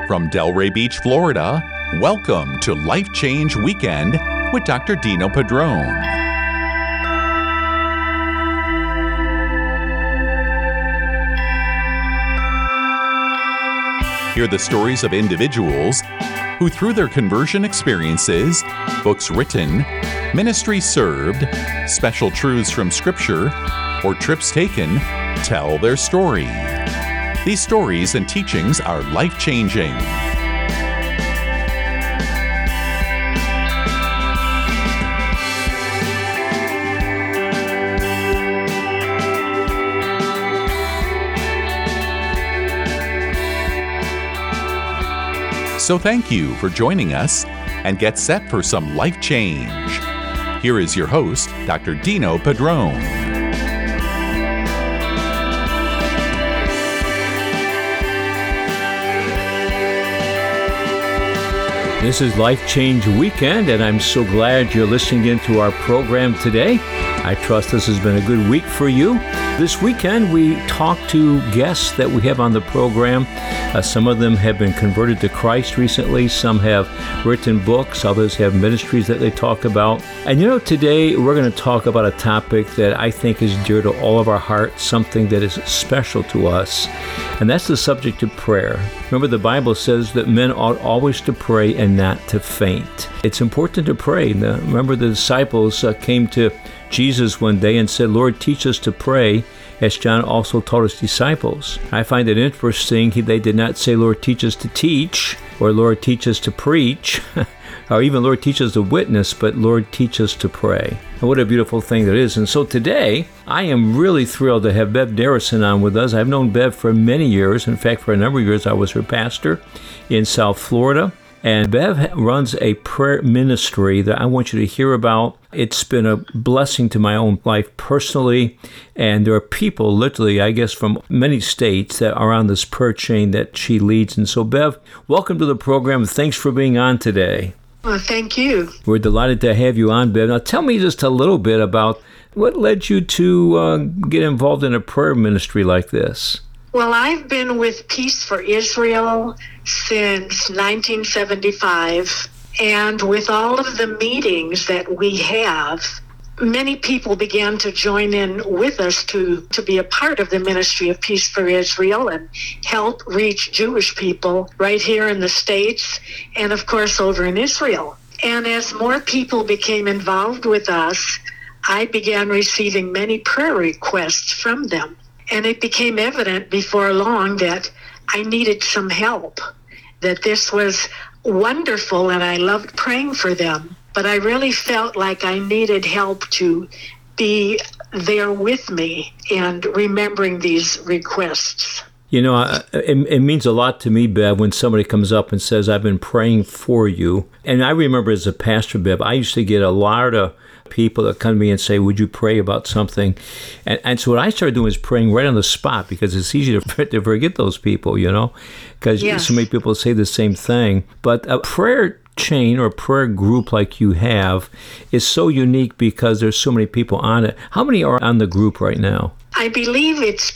From Delray Beach, Florida, welcome to Life Change Weekend with Dr. Dino Padrone. Hear the stories of individuals who, through their conversion experiences, books written, ministries served, special truths from Scripture, or trips taken, tell their story. These stories and teachings are life-changing. So thank you for joining us and get set for some life change. Here is your host, Dr. Dino Padrone. This is Life Change Weekend, and I'm so glad you're listening into our program today. I trust this has been a good week for you. This weekend, we talk to guests that we have on the program. Some of them have been converted to Christ recently. Some have written books. Others have ministries that they talk about. And today we're going to talk about a topic that I think is dear to all of our hearts, something that is special to us. And that's the subject of prayer. Remember, the Bible says that men ought always to pray and not to faint. It's important to pray. Now, remember, the disciples came to Jesus one day and said, "Lord, teach us to pray, as John also taught his disciples." I find it interesting, they did not say, "Lord, teach us to teach," or "Lord, teach us to preach," or even "Lord, teach us to witness," but "Lord, teach us to pray." And what a beautiful thing that is. And so today, I am really thrilled to have Bev Darrison on with us. I've known Bev for many years. In fact, for a number of years, I was her pastor in South Florida. And Bev runs a prayer ministry that I want you to hear about. It's been a blessing to my own life personally. And there are people, literally, I guess, from many states that are on this prayer chain that she leads. And so, Bev, welcome to the program. Thanks for being on today. Well, thank you. We're delighted to have you on, Bev. Now, tell me just a little bit about what led you to get involved in a prayer ministry like this. Well, I've been with Peace for Israel since 1975, and with all of the meetings that we have, many people began to join in with us to be a part of the ministry of Peace for Israel and help reach Jewish people right here in the States and, of course, over in Israel. And as more people became involved with us, I began receiving many prayer requests from them. And it became evident before long that I needed some help, that this was wonderful and I loved praying for them. But I really felt like I needed help to be there with me and remembering these requests. It means a lot to me, Bev, when somebody comes up and says, "I've been praying for you." And I remember as a pastor, Bev, I used to get a lot of people that come to me and say, "Would you pray about something?" And so what I started doing is praying right on the spot, because it's easy to forget those people, because Yes. So many people say the same thing. But a prayer chain or prayer group like you have is so unique because there's so many people on it. How many are on the group right now? I believe it's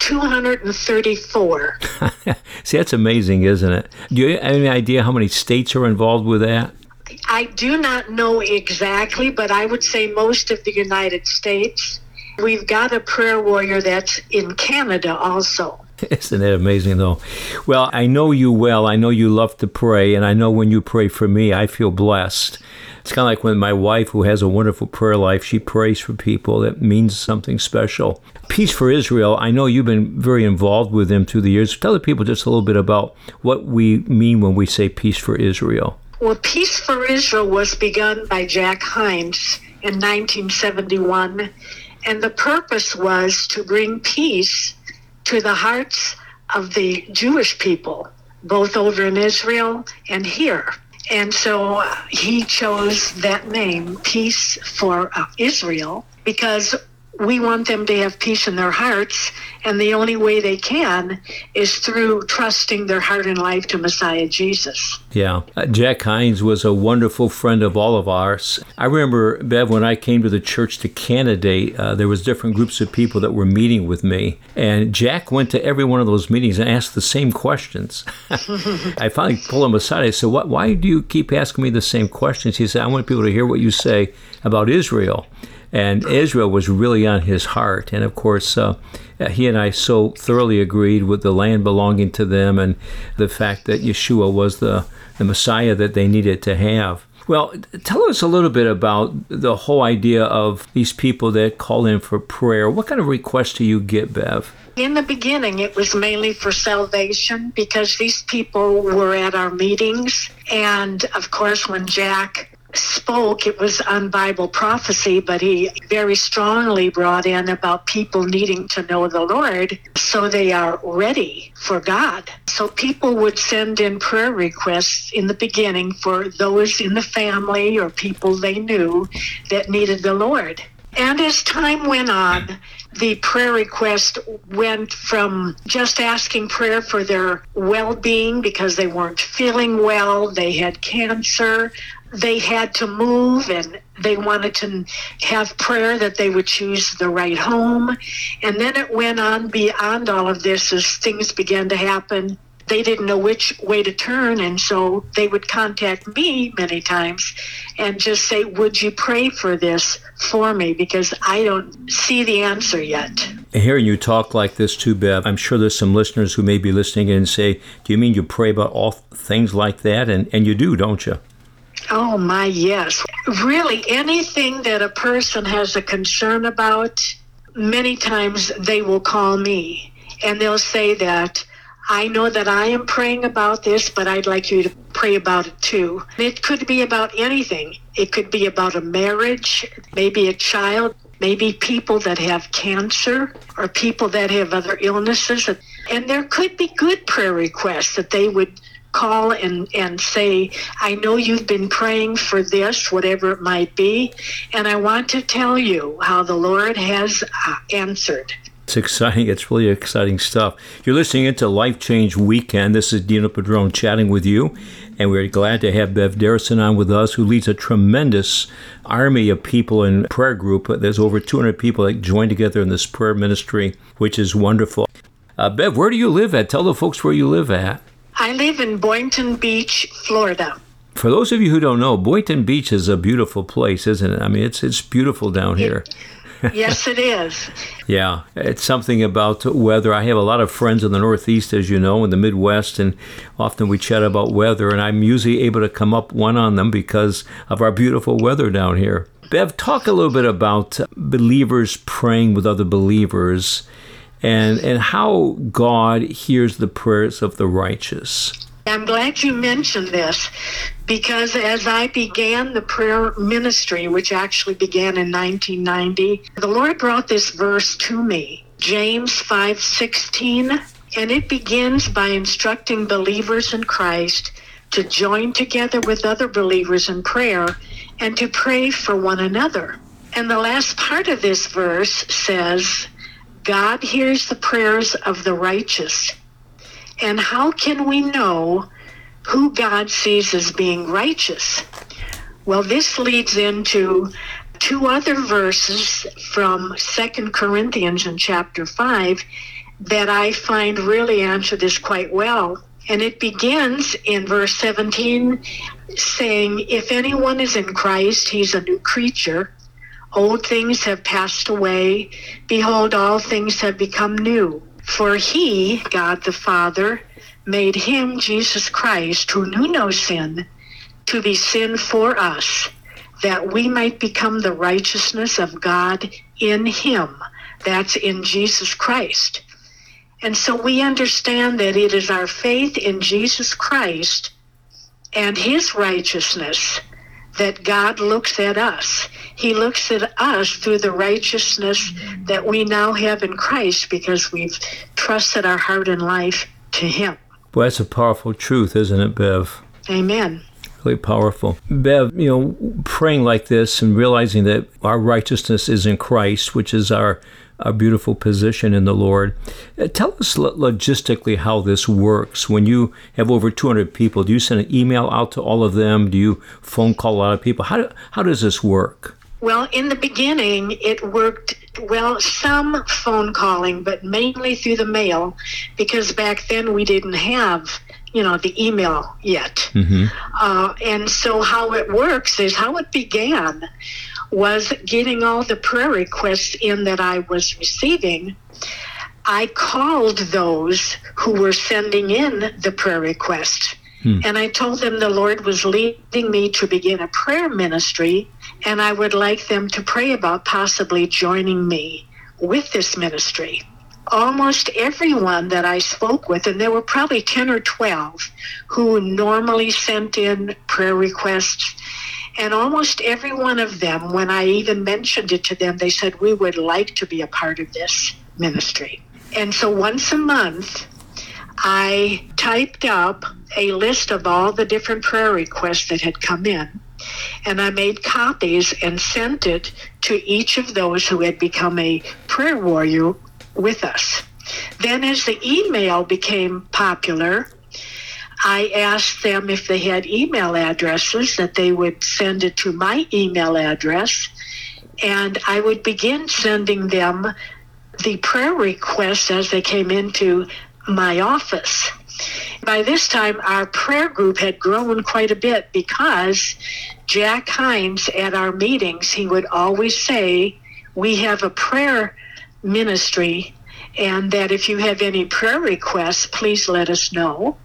234. See, that's amazing, isn't it? Do you have any idea how many states are involved with that? I do not know exactly, but I would say most of the United States. We've got a prayer warrior that's in Canada also. Isn't that amazing, though? Well, I know you well. I know you love to pray, and I know when you pray for me, I feel blessed. It's kind of like when my wife, who has a wonderful prayer life, she prays for people. That means something special. Peace for Israel, I know you've been very involved with them through the years. Tell the people just a little bit about what we mean when we say Peace for Israel. Well, Peace for Israel was begun by Jack Hines in 1971, and the purpose was to bring peace to the hearts of the Jewish people, both over in Israel and here. And so he chose that name, Peace for Israel, because we want them to have peace in their hearts, and the only way they can is through trusting their heart and life to Messiah Jesus. Yeah. Jack Hines was a wonderful friend of all of ours. I remember, Bev, when I came to the church to candidate, there was different groups of people that were meeting with me, and Jack went to every one of those meetings and asked the same questions. I finally pulled him aside. I said, why do you keep asking me the same questions? He said, I want people to hear what you say about Israel. And Israel was really on his heart. And of course, he and I so thoroughly agreed with the land belonging to them and the fact that Yeshua was the Messiah that they needed to have. Well, tell us a little bit about the whole idea of these people that call in for prayer. What kind of requests do you get, Bev? In the beginning, it was mainly for salvation because these people were at our meetings. And of course, when Jack spoke, it was on Bible prophecy, but he very strongly brought in about people needing to know the Lord so they are ready for God. So people would send in prayer requests in the beginning for those in the family or people they knew that needed the Lord. And as time went on, the prayer request went from just asking prayer for their well-being because they weren't feeling well, they had cancer, they had to move, and they wanted to have prayer that they would choose the right home. And then it went on beyond all of this as things began to happen. They didn't know which way to turn, and so they would contact me many times and just say, would you pray for this for me? Because I don't see the answer yet. Hearing you talk like this too, Bev, I'm sure there's some listeners who may be listening and say, do you mean you pray about all things like that? And you do, don't you? Oh, my, yes. Really, anything that a person has a concern about, many times they will call me and they'll say that, I know that I am praying about this, but I'd like you to pray about it too. It could be about anything. It could be about a marriage, maybe a child, maybe people that have cancer or people that have other illnesses. And there could be good prayer requests that they would call and say, I know you've been praying for this, whatever it might be, and I want to tell you how the Lord has answered. It's exciting. It's really exciting stuff. You're listening into Life Change Weekend. This is Dino Padron chatting with you, and we're glad to have Bev Darrison on with us, who leads a tremendous army of people in prayer group. There's over 200 people that join together in this prayer ministry, which is wonderful. Bev, where do you live at? Tell the folks where you live at. I live in Boynton Beach, Florida. For those of you who don't know, Boynton Beach is a beautiful place, isn't it? I mean, it's beautiful down here. Yes, it is. Yeah, it's something about weather. I have a lot of friends in the Northeast, as you know, in the Midwest, and often we chat about weather, and I'm usually able to come up one on them because of our beautiful weather down here. Bev, talk a little bit about believers praying with other believers and how God hears the prayers of the righteous. I'm glad you mentioned this because as I began the prayer ministry, which actually began in 1990, the Lord brought this verse to me, James 5:16, and it begins by instructing believers in Christ to join together with other believers in prayer and to pray for one another. And the last part of this verse says, God hears the prayers of the righteous. And how can we know who God sees as being righteous? Well, this leads into two other verses from 2 Corinthians in chapter 5 that I find really answer this quite well. And it begins in verse 17 saying, if anyone is in Christ, he's a new creature. Old things have passed away. Behold, all things have become new. For he, God the Father, made him, Jesus Christ, who knew no sin, to be sin for us, that we might become the righteousness of God in him. That's in Jesus Christ. And so we understand that it is our faith in Jesus Christ and his righteousness that God looks at us. He looks at us through the righteousness that we now have in Christ because we've trusted our heart and life to him. Well, that's a powerful truth, isn't it, Bev? Amen. Really powerful. Bev, praying like this and realizing that our righteousness is in Christ, which is our beautiful position in the Lord. Tell us logistically how this works. When you have over 200 people, do you send an email out to all of them? Do you phone call a lot of people? How does this work? Well, in the beginning, it worked, some phone calling, but mainly through the mail, because back then we didn't have, the email yet. Mm-hmm. And so how it works is, how it began was getting all the prayer requests in that I was receiving. I called those who were sending in the prayer request. And I told them the Lord was leading me to begin a prayer ministry, and I would like them to pray about possibly joining me with this ministry. Almost everyone that I spoke with, and there were probably 10 or 12 who normally sent in prayer requests, and almost every one of them, when I even mentioned it to them, they said, we would like to be a part of this ministry. And so once a month, I typed up a list of all the different prayer requests that had come in, and I made copies and sent it to each of those who had become a prayer warrior with us. Then as the email became popular, I asked them if they had email addresses, that they would send it to my email address, and I would begin sending them the prayer requests as they came into my office. By this time, our prayer group had grown quite a bit, because Jack Hines at our meetings, he would always say, we have a prayer ministry, and that if you have any prayer requests, please let us know.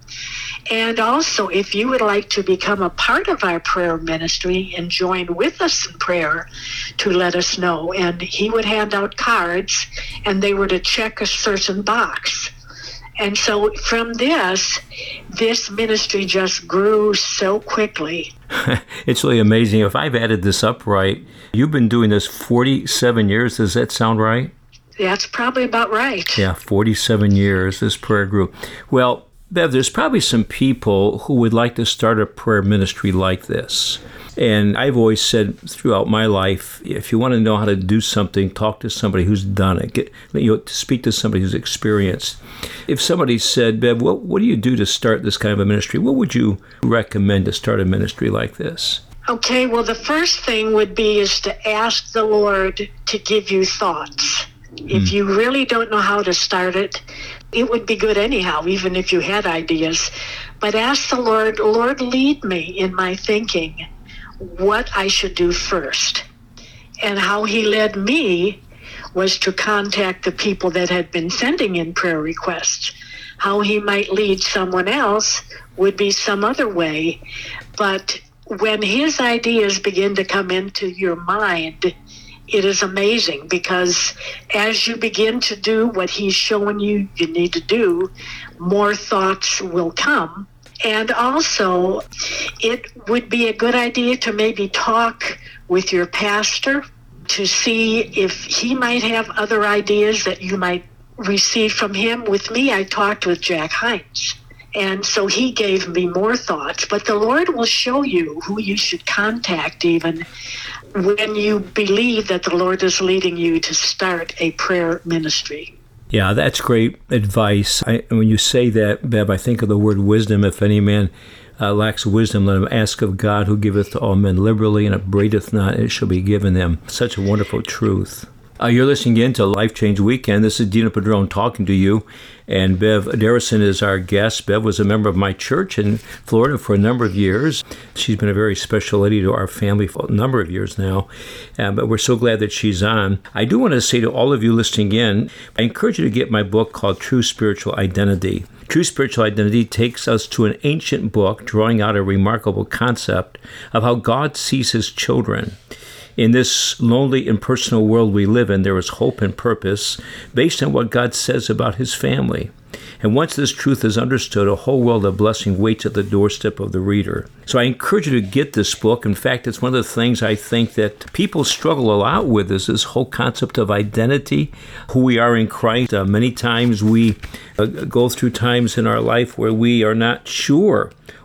And also, if you would like to become a part of our prayer ministry and join with us in prayer, to let us know. And he would hand out cards, and they were to check a certain box. And so from this ministry just grew so quickly. It's really amazing. If I've added this up right, you've been doing this 47 years. Does that sound right? That's probably about right. Yeah, 47 years, this prayer group. Well, Bev, there's probably some people who would like to start a prayer ministry like this. And I've always said throughout my life, if you want to know how to do something, talk to somebody who's done it. Speak to somebody who's experienced. If somebody said, Bev, what do you do to start this kind of a ministry? What would you recommend to start a ministry like this? Okay, well, the first thing would be is to ask the Lord to give you thoughts. If you really don't know how to start it, it would be good anyhow, even if you had ideas. But ask the Lord, Lord, lead me in my thinking what I should do first. And how he led me was to contact the people that had been sending in prayer requests. How he might lead someone else would be some other way. But when his ideas begin to come into your mind, it is amazing, because as you begin to do what he's showing you need to do, more thoughts will come. And also, it would be a good idea to maybe talk with your pastor to see if he might have other ideas that you might receive from him. With me, I talked with Jack Hines, and so he gave me more thoughts. But the Lord will show you who you should contact even when you believe that the Lord is leading you to start a prayer ministry. Yeah, that's great advice. When you say that, Bev, I think of the word wisdom. If any man lacks wisdom, let him ask of God, who giveth to all men liberally, and upbraideth not, it shall be given them. Such a wonderful truth. You're listening in to Life Change Weekend. This is Dino Padron talking to you, and Bev Aderison is our guest. Bev was a member of my church in Florida for a number of years. She's been a very special lady to our family for a number of years now, but we're so glad that she's on. I do want to say to all of you listening in, I encourage you to get my book called True Spiritual Identity. True Spiritual Identity takes us to an ancient book drawing out a remarkable concept of how God sees his children. In this lonely, impersonal world we live in, there is hope and purpose based on what God says about his family. And once this truth is understood, a whole world of blessing waits at the doorstep of the reader. So I encourage you to get this book. In fact, it's one of the things I think that people struggle a lot with, is this whole concept of identity, who we are in Christ. Many times we go through times in our life where we are not sure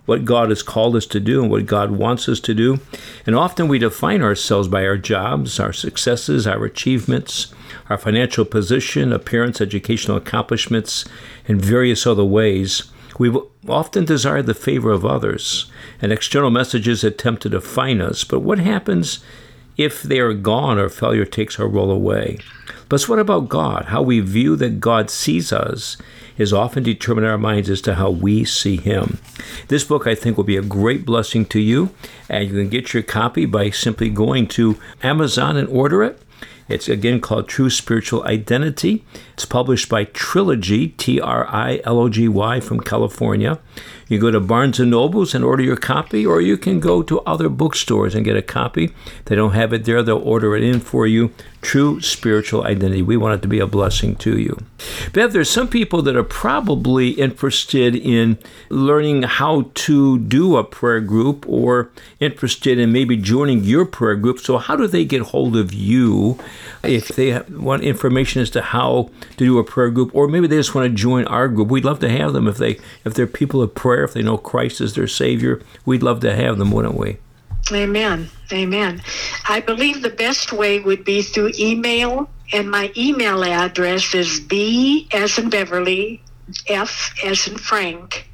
what God has called us to do and what God wants us to do. And often we define ourselves by our jobs, our successes, our achievements, our financial position, appearance, educational accomplishments, and various other ways. We often desire the favor of others, and external messages attempt to define us. But what happens if they are gone or failure takes our role away? But what about God? How we view that God sees us is often determined in our minds as to how we see Him. This book, I think, will be a great blessing to you, and you can get your copy by simply going to Amazon and order it. It's, again, called True Spiritual Identity. It's published by Trilogy, Trilogy, from California. You go to Barnes & Nobles and order your copy, or you can go to other bookstores and get a copy. If they don't have it there, they'll order it in for you. True Spiritual Identity. We want it to be a blessing to you. Bev, there's some people that are probably interested in learning how to do a prayer group or interested in maybe joining your prayer group. So how do they get hold of you if they want information as to how to do a prayer group, or maybe they just want to join our group? We'd love to have them if they're people of prayer, if they know Christ as their Savior. We'd love to have them, wouldn't we? Amen. Amen. I believe the best way would be through email, and my email address is B as in Beverly, F as in Frank,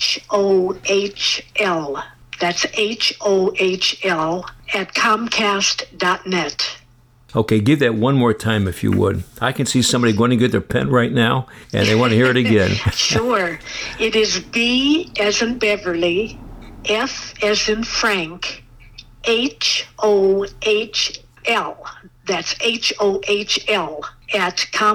HOHL. That's HOHL at Comcast.net. Okay, give that one more time if you would. I can see somebody going to get their pen right now, and they want to hear it again. Sure. It is B as in Beverly, F as in Frank, HOHL. That's HOHL at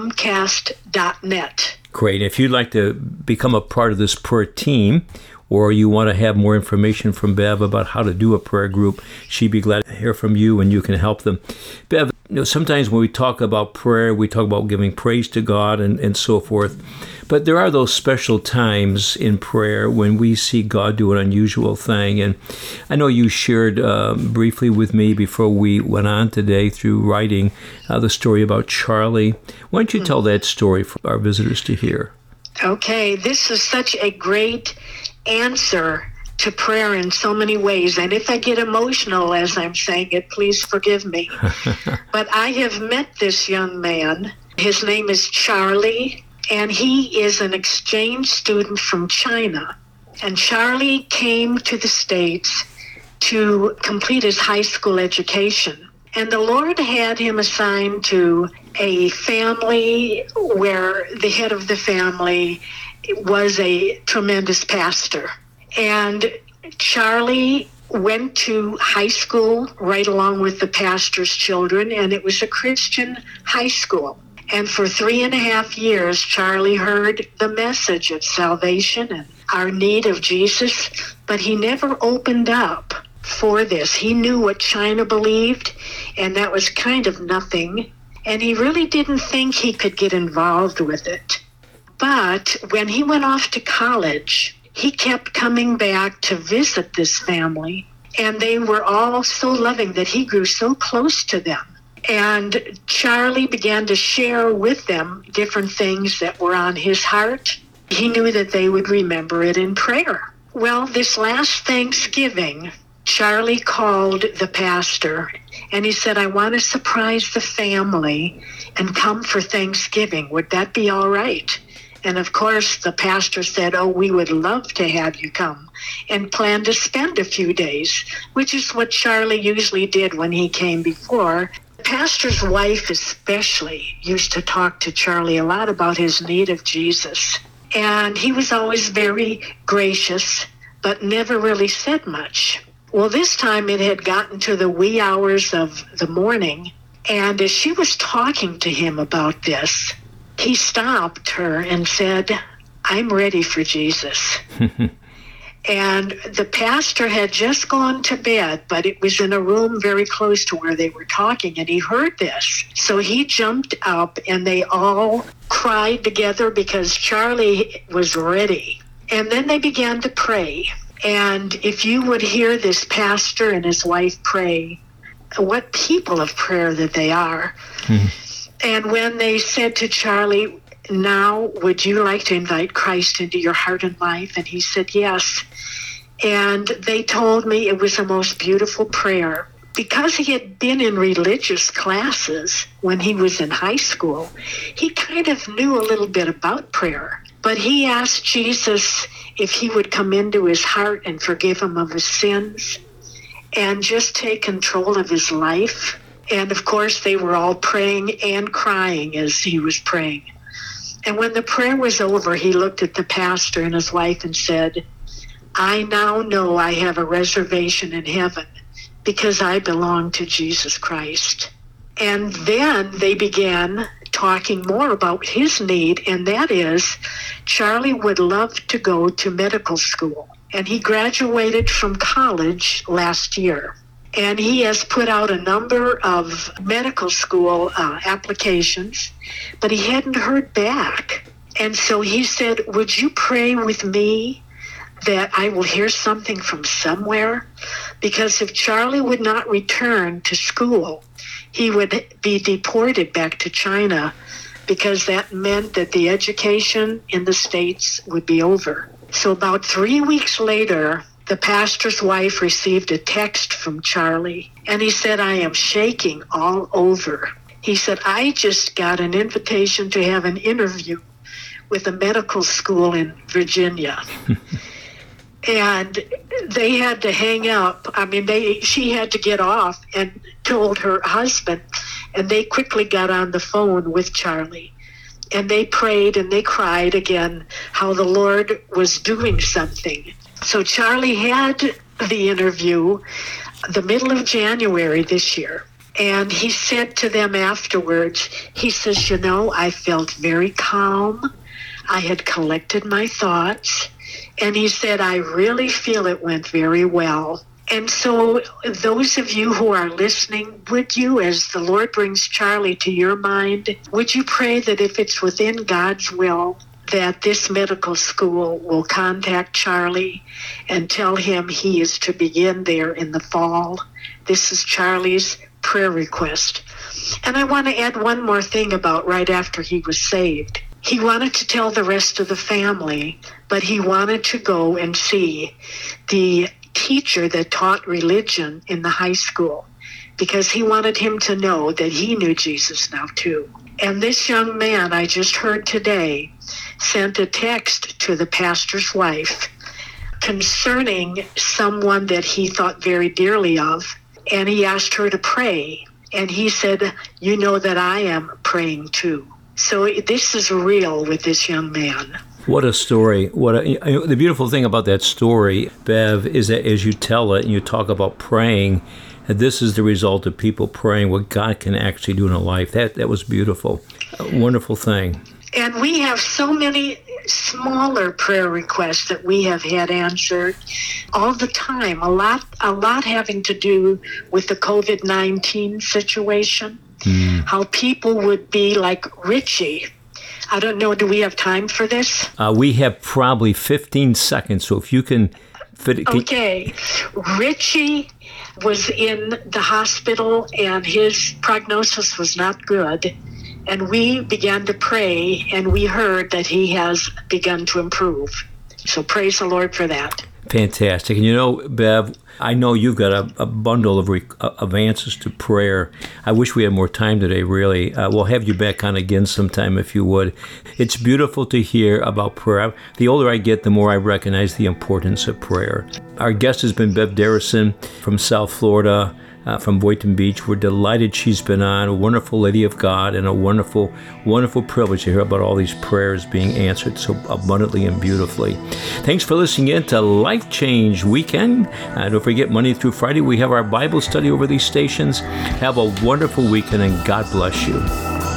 Comcast.net. Great. If you'd like to become a part of this prayer team, or you want to have more information from Bev about how to do a prayer group, she'd be glad to hear from you and you can help them. Bev, sometimes when we talk about prayer, we talk about giving praise to God and so forth. But there are those special times in prayer when we see God do an unusual thing. And I know you shared briefly with me before we went on today through writing the story about Charlie. Why don't you tell that story for our visitors to hear? Okay, this is such a great answer to prayer in so many ways. And if I get emotional as I'm saying it, please forgive me. But I have met this young man. His name is Charlie, and he is an exchange student from China. And Charlie came to the States to complete his high school education. And the Lord had him assigned to a family where the head of the family was a tremendous pastor. And Charlie went to high school right along with the pastor's children, and it was a Christian high school. And for 3.5 years, Charlie heard the message of salvation and our need of Jesus, but he never opened up for this. He knew what China believed, and that was kind of nothing, and he really didn't think he could get involved with it. But when he went off to college, he kept coming back to visit this family, and they were all so loving that he grew so close to them. And Charlie began to share with them different things that were on his heart. He knew that they would remember it in prayer. Well, this last Thanksgiving, Charlie called the pastor, and he said, I want to surprise the family and come for Thanksgiving. Would that be all right? And of course, the pastor said, oh, we would love to have you come, and planned to spend a few days, which is what Charlie usually did when he came before. The pastor's wife especially used to talk to Charlie a lot about his need of Jesus. And he was always very gracious, but never really said much. Well, this time it had gotten to the wee hours of the morning, and as she was talking to him about this, he stopped her and said, I'm ready for Jesus. And the pastor had just gone to bed, but it was in a room very close to where they were talking, and he heard this. So he jumped up, and they all cried together because Charlie was ready. And then they began to pray. And if you would hear this pastor and his wife pray, what people of prayer that they are. And when they said to Charlie, now would you like to invite Christ into your heart and life? And he said, yes. And they told me it was the most beautiful prayer. Because he had been in religious classes when he was in high school, he kind of knew a little bit about prayer. But he asked Jesus if he would come into his heart and forgive him of his sins and just take control of his life. And of course, they were all praying and crying as he was praying. And when the prayer was over, he looked at the pastor and his wife and said, "I now know I have a reservation in heaven because I belong to Jesus Christ." And then they began talking more about his need, and that is Charlie would love to go to medical school. And he graduated from college last year. And he has put out a number of medical school applications, but he hadn't heard back. And so he said, "Would you pray with me that I will hear something from somewhere?" Because if Charlie would not return to school, he would be deported back to China, because that meant that the education in the States would be over. So about 3 weeks later, the pastor's wife received a text from Charlie, and he said, "I am shaking all over." He said, "I just got an invitation to have an interview with a medical school in Virginia." And they had to hang up. I mean, she had to get off and told her husband, and they quickly got on the phone with Charlie. And they prayed and they cried again how the Lord was doing something. So Charlie had the interview the middle of January this year. And he said to them afterwards, he says, "You know, I felt very calm. I had collected my thoughts." And he said, "I really feel it went very well." And so those of you who are listening, would you, as the Lord brings Charlie to your mind, would you pray that if it's within God's will, that this medical school will contact Charlie and tell him he is to begin there in the fall? This is Charlie's prayer request. And I want to add one more thing about right after he was saved. He wanted to tell the rest of the family, but he wanted to go and see the teacher that taught religion in the high school, because he wanted him to know that he knew Jesus now too. And this young man I just heard today sent a text to the pastor's wife concerning someone that he thought very dearly of, and he asked her to pray. And he said, "You know that I am praying too." So this is real with this young man. What a story. The beautiful thing about that story, Bev, is that as you tell it and you talk about praying, that this is the result of people praying what God can actually do in a life. That was beautiful. A wonderful thing. And we have so many smaller prayer requests that we have had answered all the time. A lot having to do with the COVID-19 situation. How people would be like Richie. I don't know, do we have time for this? We have probably 15 seconds, so if you can fit it. Okay. Richie was in the hospital and his prognosis was not good. And we began to pray and we heard that he has begun to improve. So praise the Lord for that. Fantastic. And you know, Bev, I know you've got a bundle of answers to prayer. I wish we had more time today, really. We'll have you back on again sometime if you would. It's beautiful to hear about prayer. The older I get, the more I recognize the importance of prayer. Our guest has been Bev Darrison from South Florida, from Boynton Beach. We're delighted she's been on, a wonderful lady of God, and a wonderful, wonderful privilege to hear about all these prayers being answered so abundantly and beautifully. Thanks for listening in to Life Change Weekend. Don't forget, Monday through Friday, we have our Bible study over these stations. Have a wonderful weekend, and God bless you.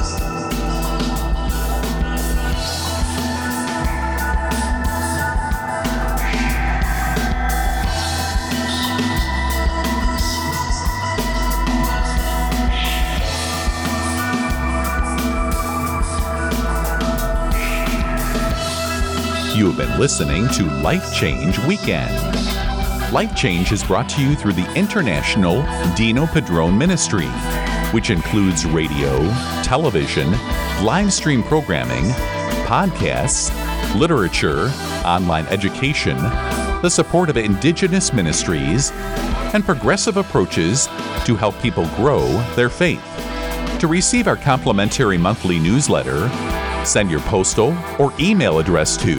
You have been listening to Life Change Weekend. Life Change is brought to you through the International Dino Padron Ministry, which includes radio, television, live stream programming, podcasts, literature, online education, the support of Indigenous ministries, and progressive approaches to help people grow their faith. To receive our complimentary monthly newsletter, send your postal or email address to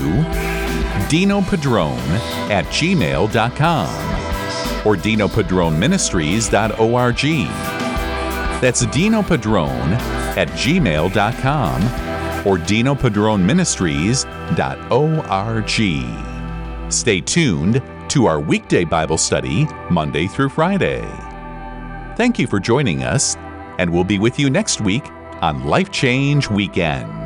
dinopadrone@gmail.com or dinopadroneministries.org. That's dinopadrone@gmail.com or dinopadroneministries.org. Stay tuned to our weekday Bible study Monday through Friday. Thank you for joining us, and we'll be with you next week on Life Change Weekend.